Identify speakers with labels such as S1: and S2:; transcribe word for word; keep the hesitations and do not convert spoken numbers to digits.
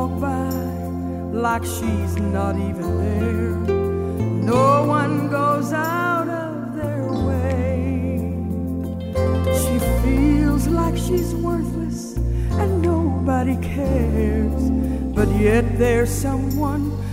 S1: walk by like she's not even there. No one goes out of their way. She feels like she's worthless and nobody cares, but yet there's someone